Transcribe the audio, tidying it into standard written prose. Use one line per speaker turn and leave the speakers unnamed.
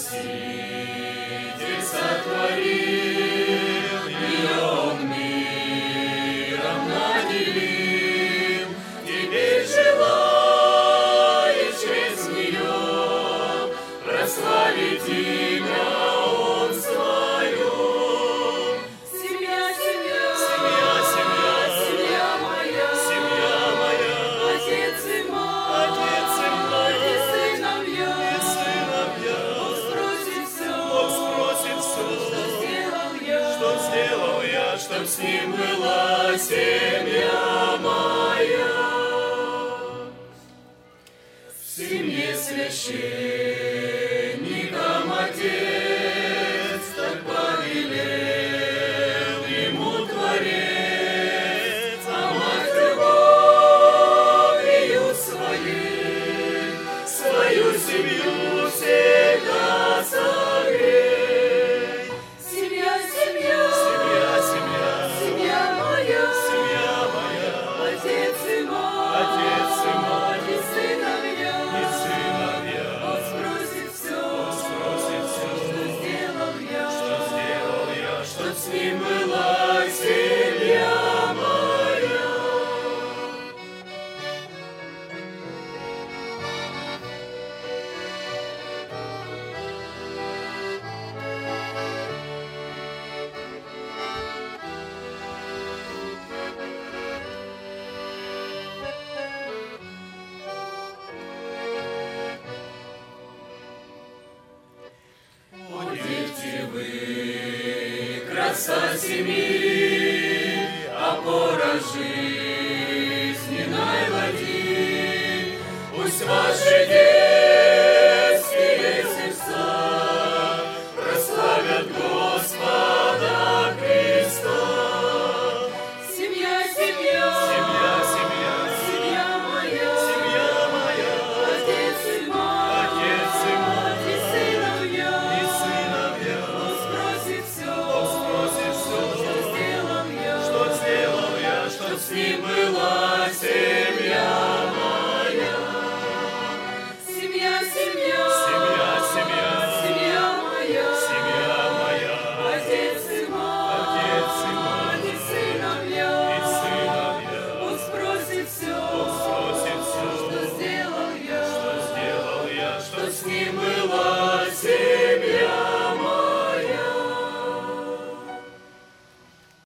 Спаситель сотворил, и Он миром наделил, теперь желает через нее прославить имя Он свое.
Семья, семья,
Семья, семья,
семья моя,
семья моя,
отец и мать,
отец и мать,
и сыновья,
и сыновья.
Бог спросит все,
Бог спросит все, что сделал я, чтоб с Ним была семья моя. В семье священникам Отец так повелел ему Творец, а мать любовью своей свою семью всегда согрей.
семья, семья,
Семья, семья,
семья моя,
семья моя,
отец и мать,
отец и мать,
и сыновья,
и сыновья.
Бог спросит все,
Спросит все,
что сделал я,
чтоб с Ним была семья моя. Будете вы, краса семьи, опора жизненной ладьи, пусть ваши дети